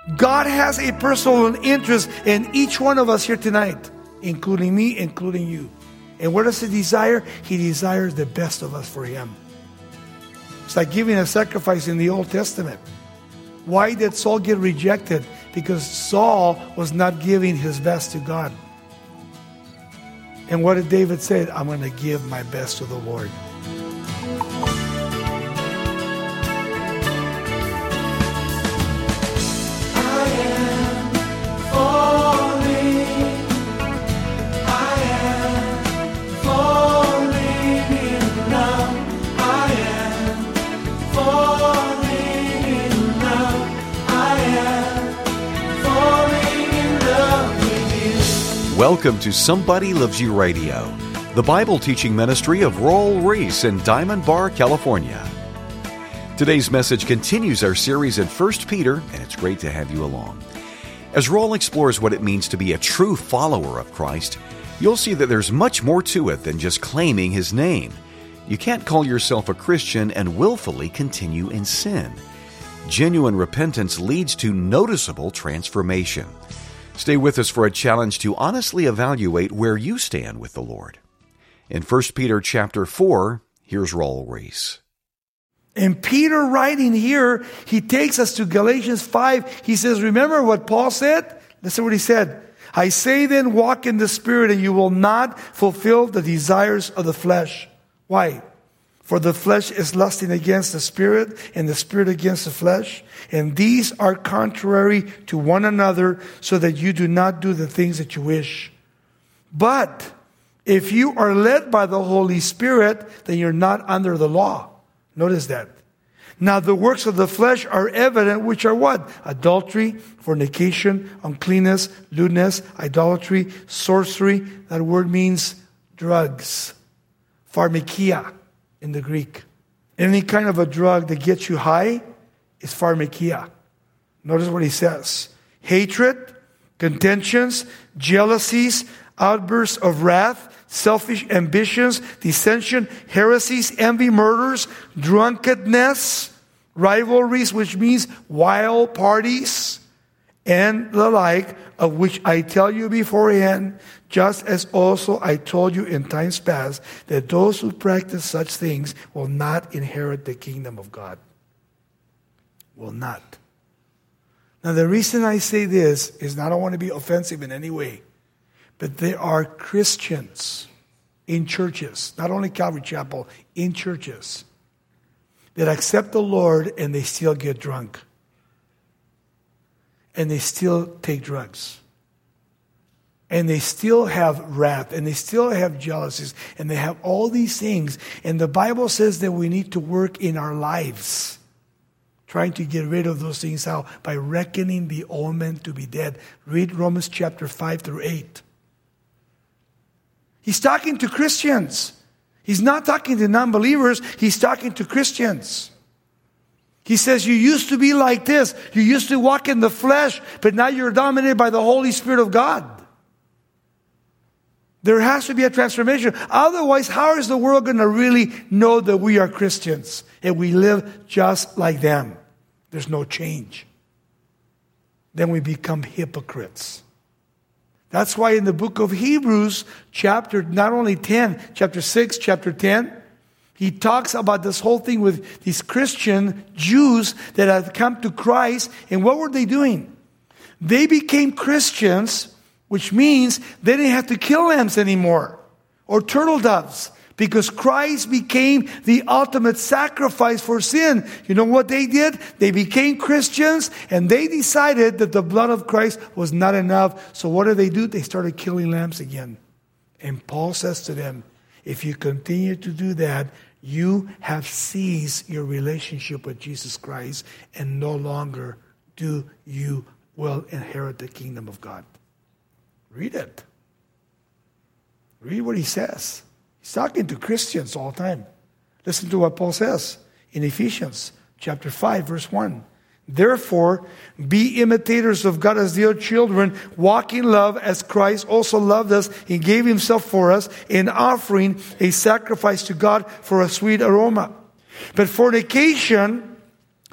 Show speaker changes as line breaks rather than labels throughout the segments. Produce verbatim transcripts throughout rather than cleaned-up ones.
God has a personal interest in each one of us here tonight, including me, including you. And what does He desire? He desires the best of us for Him. It's like giving a sacrifice in the Old Testament. Why did Saul get rejected? Because Saul was not giving his best to God. And what did David say? I'm going to give my best to the Lord.
Welcome to Somebody Loves You Radio, the Bible teaching ministry of Raul Ries in Diamond Bar, California. Today's message continues our series in First Peter, and it's great to have you along. As Raul explores what it means to be a true follower of Christ, you'll see that there's much more to it than just claiming His name. You can't call yourself a Christian and willfully continue in sin. Genuine repentance leads to noticeable transformation. Stay with us for a challenge to honestly evaluate where you stand with the Lord. In First Peter chapter four, here's Raul Ries.
And Peter writing here, he takes us to Galatians five. He says, remember what Paul said? Listen what he said. I say then, walk in the Spirit, and you will not fulfill the desires of the flesh. Why? For the flesh is lusting against the Spirit, and the Spirit against the flesh. And these are contrary to one another, so that you do not do the things that you wish. But if you are led by the Holy Spirit, then you're not under the law. Notice that. Now the works of the flesh are evident, which are what? Adultery, fornication, uncleanness, lewdness, idolatry, sorcery. That word means drugs. Pharmakia in the Greek. Any kind of a drug that gets you high is pharmakia. Notice what he says. Hatred, contentions, jealousies, outbursts of wrath, selfish ambitions, dissension, heresies, envy, murders, drunkenness, rivalries, which means wild parties, and the like, of which I tell you beforehand, just as also I told you in times past, that those who practice such things will not inherit the kingdom of God. Will not. Now the reason I say this is not I don't want to be offensive in any way, but there are Christians in churches, not only Calvary Chapel, in churches, that accept the Lord and they still get drunk. And they still take drugs. And they still have wrath. And they still have jealousies. And they have all these things. And the Bible says that we need to work in our lives, trying to get rid of those things out by reckoning the old man to be dead. Read Romans chapter five through eight. He's talking to Christians. He's not talking to non-believers. He's talking to Christians. He says, you used to be like this. You used to walk in the flesh, but now you're dominated by the Holy Spirit of God. There has to be a transformation. Otherwise, how is the world going to really know that we are Christians and we live just like them? There's no change. Then we become hypocrites. That's why in the book of Hebrews, chapter, not only ten, chapter six, chapter ten, he talks about this whole thing with these Christian Jews that had come to Christ. And what were they doing? They became Christians, which means they didn't have to kill lambs anymore or turtle doves, because Christ became the ultimate sacrifice for sin. You know what they did? They became Christians and they decided that the blood of Christ was not enough. So what did they do? They started killing lambs again. And Paul says to them, if you continue to do that, you have ceased your relationship with Jesus Christ, and no longer do you will inherit the kingdom of God. Read it. Read what he says. He's talking to Christians all the time. Listen to what Paul says in Ephesians chapter five, verse one. Therefore, be imitators of God as dear children, walk in love as Christ also loved us and gave himself for us, in offering a sacrifice to God for a sweet aroma. But fornication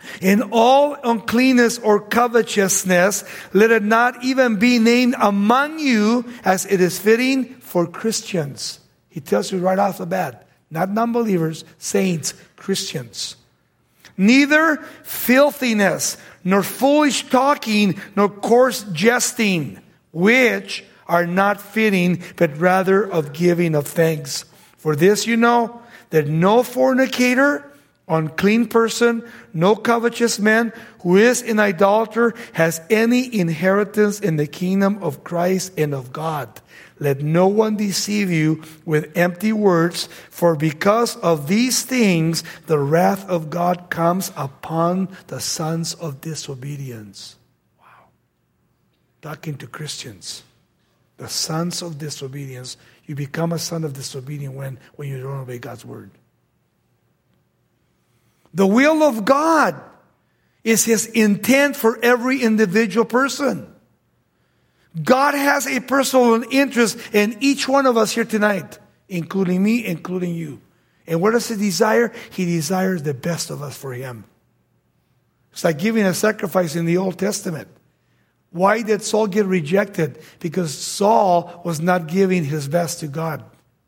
In all uncleanness or covetousness, let it not even be named among you as it is fitting for Christians. He tells you right off the bat, not non-believers, saints, Christians. Neither filthiness, nor foolish talking, nor coarse jesting, which are not fitting, but rather of giving of thanks. For this you know, that no fornicator, unclean person, no covetous man who is an idolater has any inheritance in the kingdom of Christ and of God. Let no one deceive you with empty words, for because of these things the wrath of God comes upon the sons of disobedience. Wow. Talking to Christians. The sons of disobedience. You become a son of disobedience when, when you don't obey God's word. The will of God is His intent for every individual person. God has a personal interest in each one of us here tonight, including me, including you. And what does He desire? He desires the best of us for Him. It's like giving a sacrifice in the Old Testament. Why did Saul get rejected? Because Saul was not giving his best to God.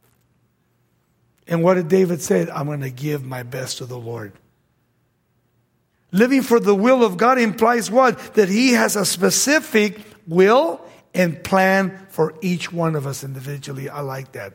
And what did David say? I'm going to give my best to the Lord. Living for the will of God implies what? That He has a specific will and plan for each one of us individually. I like that.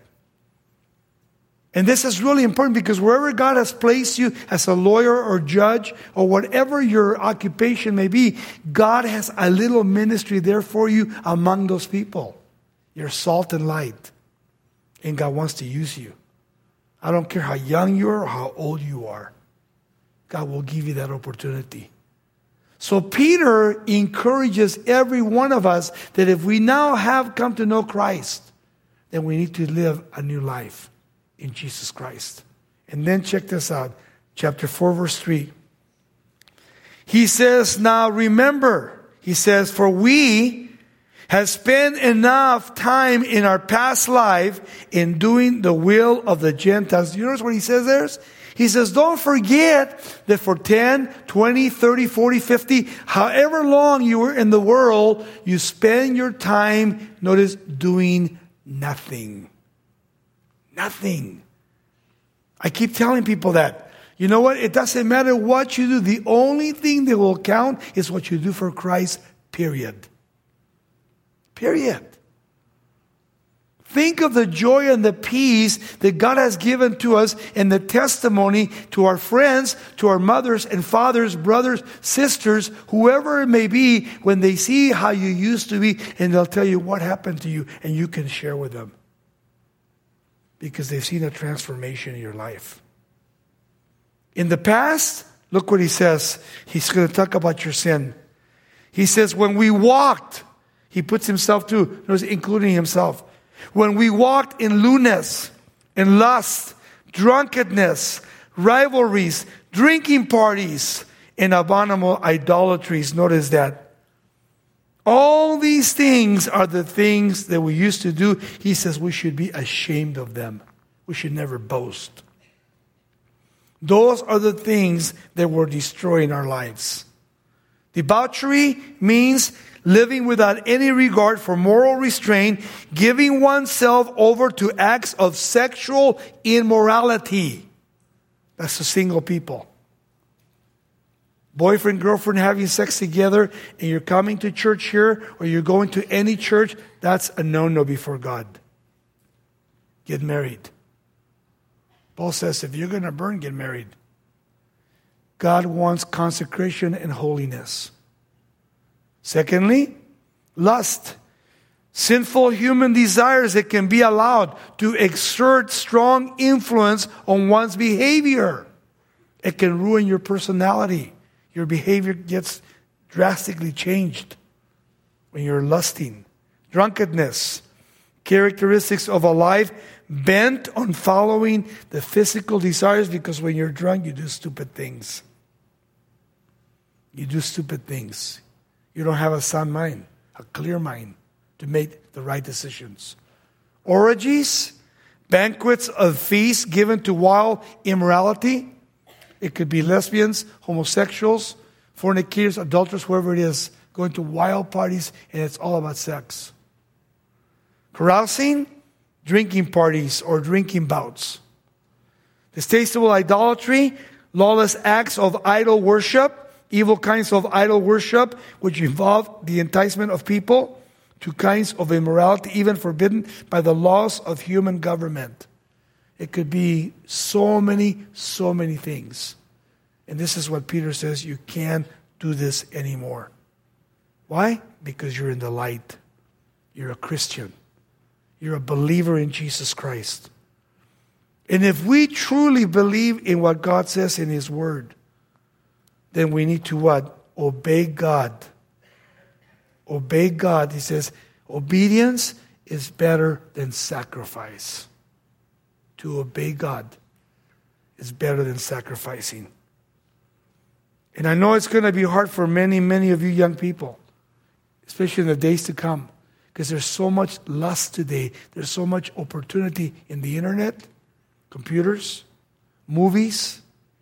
And this is really important because wherever God has placed you as a lawyer or judge or whatever your occupation may be, God has a little ministry there for you among those people. You're salt and light. And God wants to use you. I don't care how young you are or how old you are. God will give you that opportunity. So Peter encourages every one of us that if we now have come to know Christ, then we need to live a new life in Jesus Christ. And then check this out. Chapter four, verse three. He says, now remember, he says, for we have spent enough time in our past life in doing the will of the Gentiles. You notice what he says there? He says, don't forget that for ten, twenty, thirty, forty, fifty, however long you were in the world, you spend your time, notice, doing nothing. Nothing. I keep telling people that. You know what? It doesn't matter what you do. The only thing that will count is what you do for Christ, period. Period. Think of the joy and the peace that God has given to us and the testimony to our friends, to our mothers and fathers, brothers, sisters, whoever it may be, when they see how you used to be and they'll tell you what happened to you and you can share with them. Because they've seen a transformation in your life. In the past, look what he says. He's going to talk about your sin. He says, when we walked, he puts himself too, including himself. When we walked in lewdness, in lust, drunkenness, rivalries, drinking parties, and abominable idolatries. Notice that. All these things are the things that we used to do. He says we should be ashamed of them. We should never boast. Those are the things that were destroying our lives. Debauchery means living without any regard for moral restraint, giving oneself over to acts of sexual immorality. That's the single people. Boyfriend, girlfriend having sex together, and you're coming to church here, or you're going to any church, that's a no-no before God. Get married. Paul says, if you're going to burn, get married. God wants consecration and holiness. Secondly, lust. Sinful human desires that can be allowed to exert strong influence on one's behavior. It can ruin your personality. Your behavior gets drastically changed when you're lusting. Drunkenness. Characteristics of a life bent on following the physical desires, because when you're drunk, you do stupid things. You do stupid things. You don't have a sound mind, a clear mind to make the right decisions. Orgies, banquets of feasts given to wild immorality, It could be lesbians, homosexuals, fornicators, adulterers, whoever it is, going to wild parties, and it's all about sex. Carousing, drinking parties or drinking bouts. Distasteful idolatry, lawless acts of idol worship, evil kinds of idol worship, which involve the enticement of people to kinds of immorality, even forbidden by the laws of human government. It could be so many, so many things. And this is what Peter says, you can't do this anymore. Why? Because you're in the light. You're a Christian. You're a believer in Jesus Christ. And if we truly believe in what God says in His Word, then we need to what? Obey God. Obey God. He says, obedience is better than sacrifice. To obey God is better than sacrificing. And I know it's going to be hard for many, many of you young people, especially in the days to come, because there's so much lust today. There's so much opportunity in the internet, computers, movies.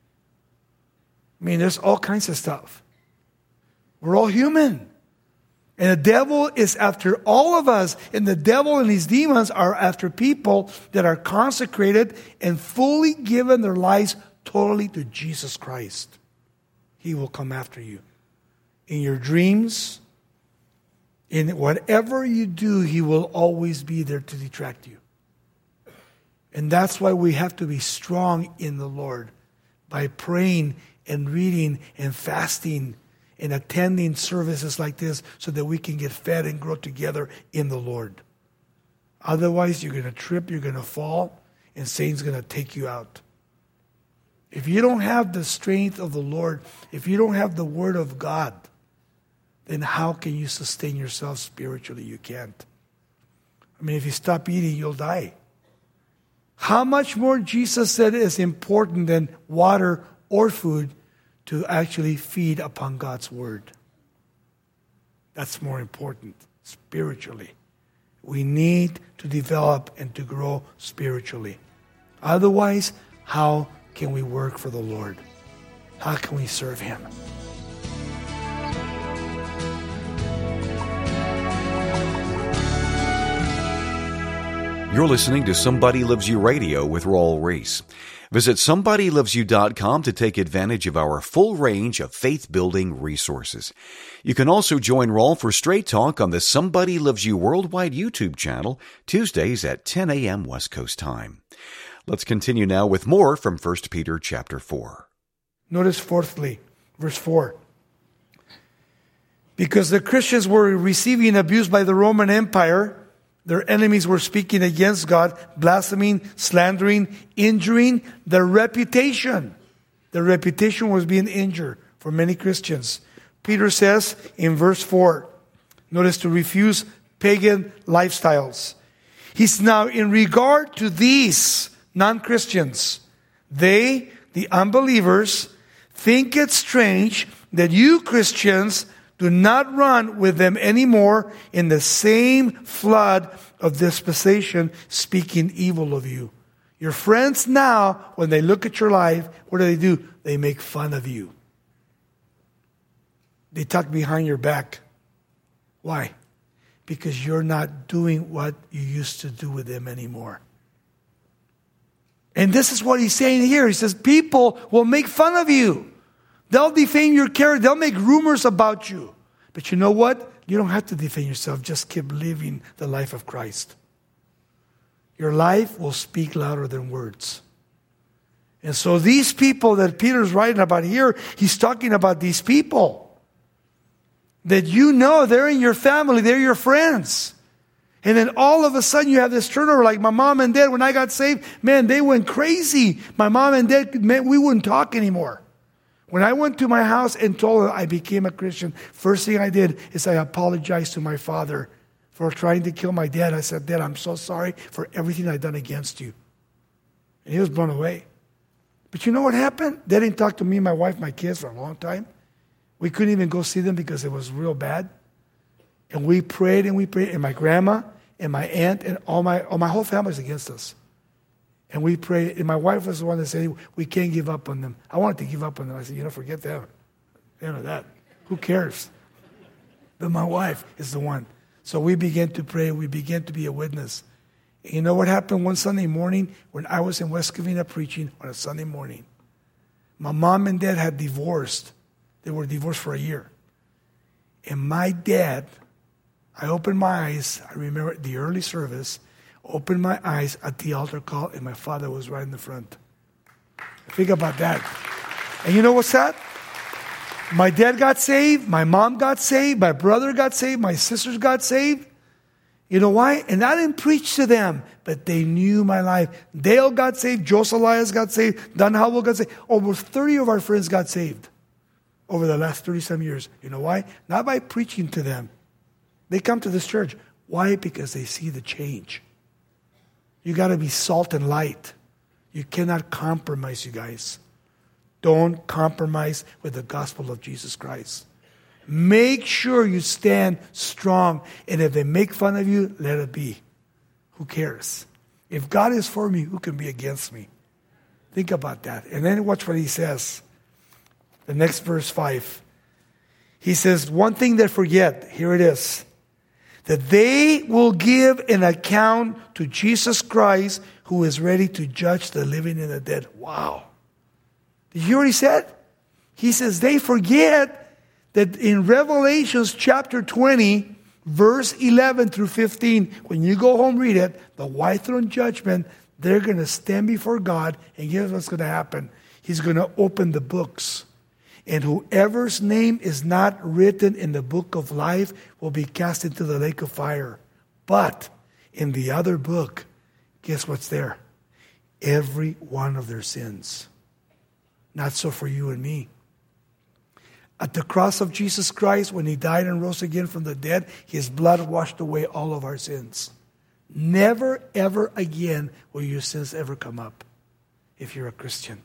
I mean, there's all kinds of stuff. We're all human. And the devil is after all of us. And the devil and his demons are after people that are consecrated and fully given their lives totally to Jesus Christ. He will come after you. In your dreams, in whatever you do, he will always be there to detract you. And that's why we have to be strong in the Lord by praying and reading and fasting and attending services like this so that we can get fed and grow together in the Lord. Otherwise, you're going to trip, you're going to fall, and Satan's going to take you out. If you don't have the strength of the Lord, if you don't have the Word of God, then how can you sustain yourself spiritually? You can't. I mean, if you stop eating, you'll die. How much more Jesus said is important than water or food to actually feed upon God's Word. That's more important spiritually. We need to develop and to grow spiritually. Otherwise, how can we work for the Lord? How can we serve Him?
You're listening to Somebody Loves You Radio with Raul Ries. Visit somebody loves you dot com to take advantage of our full range of faith-building resources. You can also join Raul for Straight Talk on the Somebody Loves You Worldwide YouTube channel, Tuesdays at ten a.m. West Coast time. Let's continue now with more from First Peter chapter four.
Notice fourthly, verse four. Because the Christians were receiving abuse by the Roman Empire, their enemies were speaking against God, blaspheming, slandering, injuring their reputation. Their reputation was being injured for many Christians. Peter says in verse four, notice to refuse pagan lifestyles. He's now in regard to these non-Christians. They, the unbelievers, think it strange that you Christians do not run with them anymore in the same flood of dispensation, speaking evil of you. Your friends now, when they look at your life, what do they do? They make fun of you. They talk behind your back. Why? Because you're not doing what you used to do with them anymore. And this is what he's saying here. He says, people will make fun of you. They'll defame your character. They'll make rumors about you. But you know what? You don't have to defame yourself. Just keep living the life of Christ. Your life will speak louder than words. And so these people that Peter's writing about here, he's talking about these people. That you know they're in your family. They're your friends. And then all of a sudden you have this turnover, like my mom and dad, when I got saved, man, they went crazy. My mom and dad, man, we wouldn't talk anymore. When I went to my house and told them I became a Christian, first thing I did is I apologized to my father for trying to kill my dad. I said, Dad, I'm so sorry for everything I've done against you. And he was blown away. But you know what happened? They didn't talk to me, my wife, my kids for a long time. We couldn't even go see them because it was real bad. And we prayed and we prayed. And my grandma and my aunt and all my, all my whole family was against us. And we pray, and my wife was the one that said, we can't give up on them. I wanted to give up on them. I said, you know, forget them. You know that. Who cares? But my wife is the one. So we began to pray. We began to be a witness. And you know what happened one Sunday morning when I was in West Covina preaching on a Sunday morning? My mom and dad had divorced. They were divorced for a year. And my dad, I opened my eyes. I remember the early service. Opened my eyes at the altar call, and my father was right in the front. Think about that. And you know what's that? My dad got saved. My mom got saved. My brother got saved. My sisters got saved. You know why? And I didn't preach to them, but they knew my life. Dale got saved. Joseph Elias got saved. Don Howell got saved. Over thirty of our friends got saved over the last thirty-some years. You know why? Not by preaching to them. They come to this church. Why? Because they see the change. You got to be salt and light. You cannot compromise, you guys. Don't compromise with the gospel of Jesus Christ. Make sure you stand strong. And if they make fun of you, let it be. Who cares? If God is for me, who can be against me? Think about that. And then watch what he says. The next verse five. He says, one thing they forget, here it is. That they will give an account to Jesus Christ, who is ready to judge the living and the dead. Wow. Did you hear what he said? He says they forget that in Revelations chapter twenty, verse eleven through fifteen, when you go home, read it, the white throne judgment, they're going to stand before God, and here's what's going to happen. He's going to open the books. And whoever's name is not written in the book of life will be cast into the lake of fire. But in the other book, guess what's there? Every one of their sins. Not so for you and me. At the cross of Jesus Christ, when he died and rose again from the dead, his blood washed away all of our sins. Never, ever again will your sins ever come up if you're a Christian.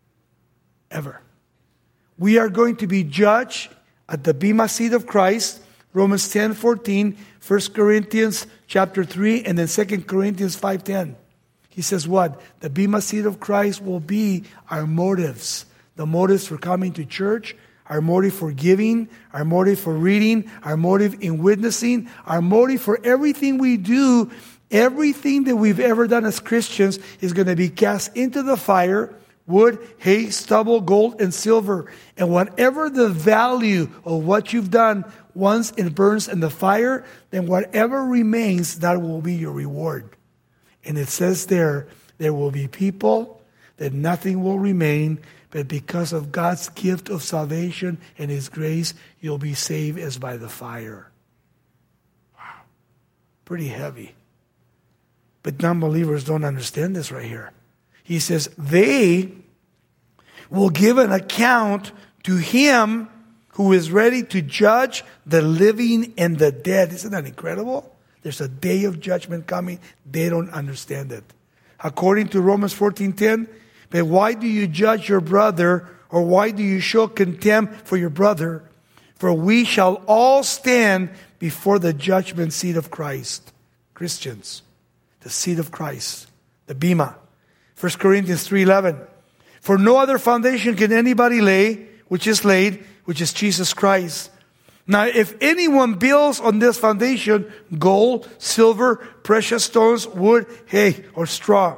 Ever. We are going to be judged at the Bema seat of Christ, Romans ten fourteen, First Corinthians chapter three, and then Second Corinthians five ten. He says what? The Bema seat of Christ will be our motives. The motives for coming to church, our motive for giving, our motive for reading, our motive in witnessing, our motive for everything we do. Everything that we've ever done as Christians is going to be cast into the fire. Wood, hay, stubble, gold, and silver. And whatever the value of what you've done, once it burns in the fire, then whatever remains, that will be your reward. And it says there, there will be people that nothing will remain, but because of God's gift of salvation and his grace, you'll be saved as by the fire. Wow. Pretty heavy. But non-believers don't understand this right here. He says, they will give an account to him who is ready to judge the living and the dead. Isn't that incredible? There's a day of judgment coming. They don't understand it. According to Romans fourteen ten, but why do you judge your brother, or why do you show contempt for your brother? For we shall all stand before the judgment seat of Christ. Christians, the seat of Christ, the Bema. First Corinthians three eleven. For no other foundation can anybody lay, which is laid, which is Jesus Christ. Now, if anyone builds on this foundation, gold, silver, precious stones, wood, hay, or straw,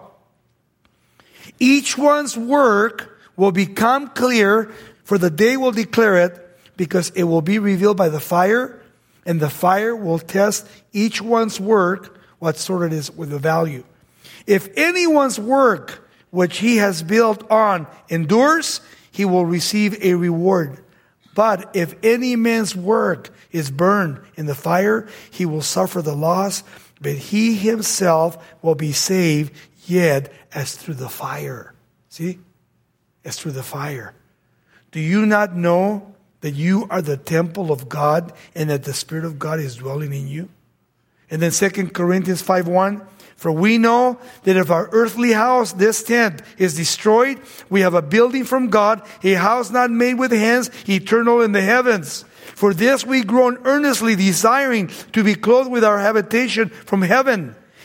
each one's work will become clear, for the day will declare it, because it will be revealed by the fire, and the fire will test each one's work, what sort it is with the value. If anyone's work which he has built on endures, he will receive a reward. But if any man's work is burned in the fire, he will suffer the loss, but he himself will be saved, yet as through the fire. See? As through the fire. Do you not know that you are the temple of God and that the Spirit of God is dwelling in you? And then Second Corinthians five one, for we know that if our earthly house, this tent, is destroyed, we have a building from God, a house not made with hands, eternal in the heavens. For this we groan earnestly, desiring to be clothed with our habitation from heaven.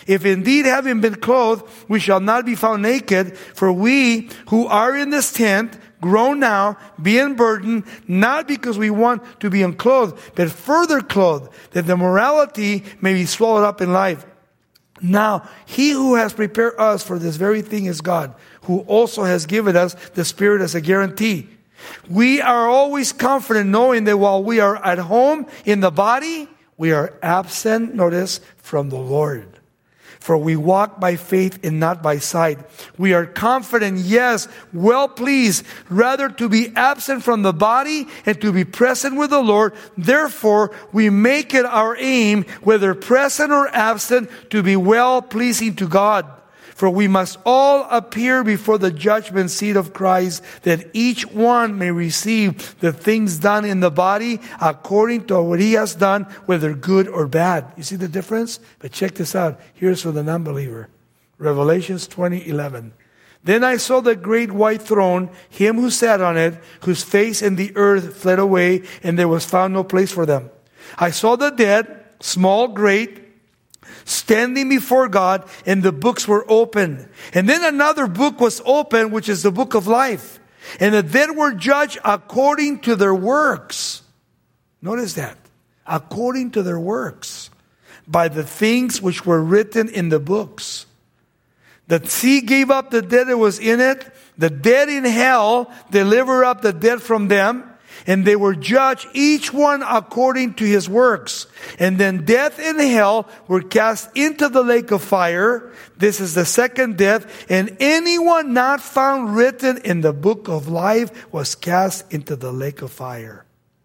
If indeed having been clothed, we shall not be found naked, for we who are in this tent grow now, being burdened, not because we want to be unclothed, but further clothed, that the morality may be swallowed up in life. Now, he who has prepared us for this very thing is God, who also has given us the Spirit as a guarantee. We are always confident knowing that while we are at home in the body, we are absent, notice, from the Lord. For we walk by faith and not by sight. We are confident, yes, well pleased, rather to be absent from the body and to be present with the Lord. Therefore, we make it our aim, whether present or absent, to be well pleasing to God. For we must all appear before the judgment seat of Christ, that each one may receive the things done in the body according to what he has done, whether good or bad. You see the difference? But check this out. Here's for the non-believer. Revelations twenty eleven. Then I saw the great white throne, him who sat on it, whose face and the earth fled away, and there was found no place for them. I saw the dead, small, great, standing before God, and the books were opened. And then another book was opened, which is the book of life. And the dead were judged according to their works. Notice that. According to their works. By the things which were written in the books. The sea gave up the dead that was in it. The dead in hell delivered up the dead from them. And they were judged, each one according to his works. And then death and hell were cast into the lake of fire. This is the second death. And anyone not found written in the book of life was cast into the lake of fire.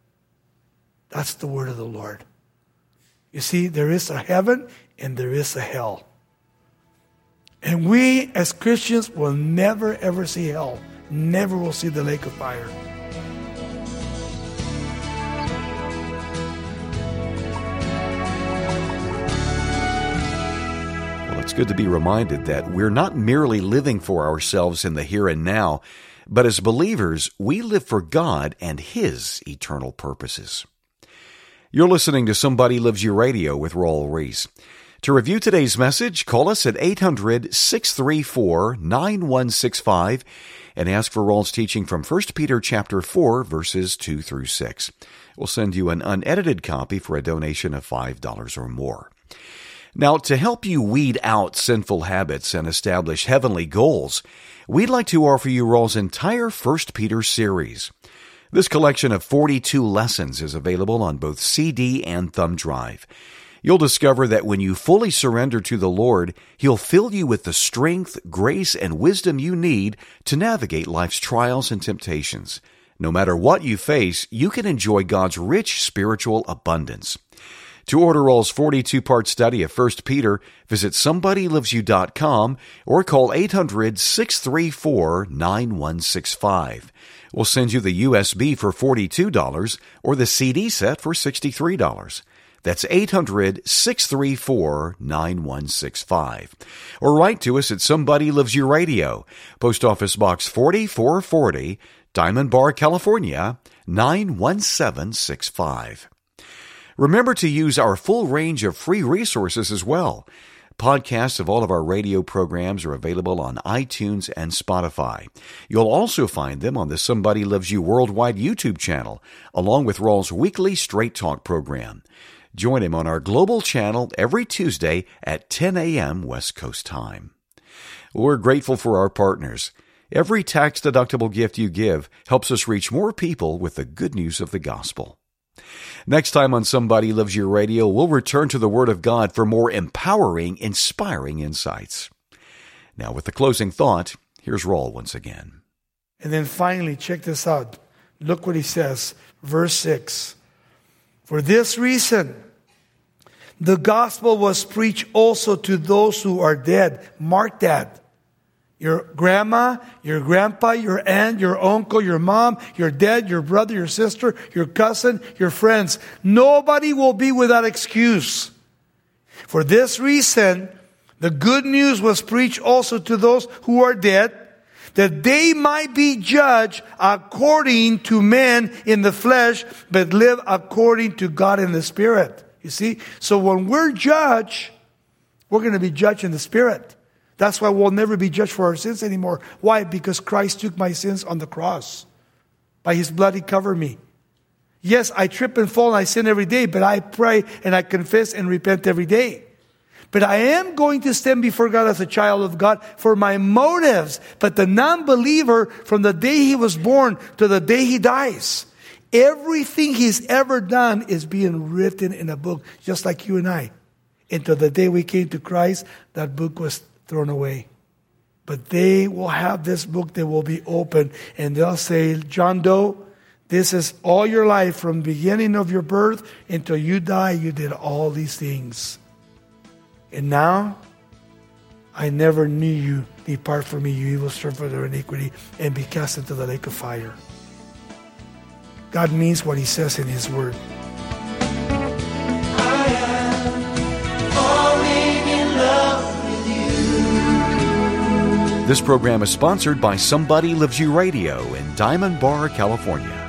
That's the word of the Lord. You see, there is a heaven and there is a hell. And we as Christians will never ever see hell. Never will see the lake of fire.
It's good to be reminded that we're not merely living for ourselves in the here and now, but as believers, we live for God and His eternal purposes. You're listening to Somebody Loves You Radio with Raul Ries. To review today's message, call us at eight hundred, six three four, nine one six five and ask for Raul's teaching from First Peter chapter four, verses two through six. We'll send you an unedited copy for a donation of five dollars or more. Now, to help you weed out sinful habits and establish heavenly goals, we'd like to offer you Raul's entire First Peter series. This collection of forty-two lessons is available on both C D and thumb drive. You'll discover that when you fully surrender to the Lord, He'll fill you with the strength, grace, and wisdom you need to navigate life's trials and temptations. No matter what you face, you can enjoy God's rich spiritual abundance. To order Raul's forty-two part study of First Peter, visit somebody loves you dot com or call eight hundred, six three four, nine one six five. We'll send you the U S B for forty-two dollars or the C D set for sixty-three dollars. That's eight hundred, six three four, nine one six five. Or write to us at Somebody Loves You Radio, Post Office Box forty-four forty, Diamond Bar, California, nine one seven six five. Remember to use our full range of free resources as well. Podcasts of all of our radio programs are available on iTunes and Spotify. You'll also find them on the Somebody Loves You Worldwide YouTube channel, along with Raul's weekly Straight Talk program. Join him on our global channel every Tuesday at ten a.m. West Coast time. We're grateful for our partners. Every tax-deductible gift you give helps us reach more people with the good news of the gospel. Next time on Somebody Loves You Radio, we'll return to the Word of God for more empowering, inspiring insights. Now, with the closing thought, here's Raul once again.
And then finally, check this out. Look what he says, verse six. For this reason, the gospel was preached also to those who are dead. Mark that. Your grandma, your grandpa, your aunt, your uncle, your mom, your dad, your brother, your sister, your cousin, your friends. Nobody will be without excuse. For this reason, the good news was preached also to those who are dead, that they might be judged according to men in the flesh, but live according to God in the Spirit. You see? So when we're judged, We're going to be judged in the Spirit. That's why we'll never be judged for our sins anymore. Why? Because Christ took my sins on the cross. By His blood, He covered me. Yes, I trip and fall and I sin every day, but I pray and I confess and repent every day. But I am going to stand before God as a child of God for my motives. But the non-believer, from the day he was born to the day he dies, everything he's ever done is being written in a book, just like you and I. Until the day we came to Christ, that book was thrown away. But they will have this book that will be open, and they'll say, John Doe, this is all your life, from the beginning of your birth until you die, you did all these things. And now, I never knew you. Depart from me, you evil servant of iniquity, and be cast into the lake of fire. God means what He says in His Word.
I am falling in love with you.
This program is sponsored by Somebody Loves You Radio in Diamond Bar, California.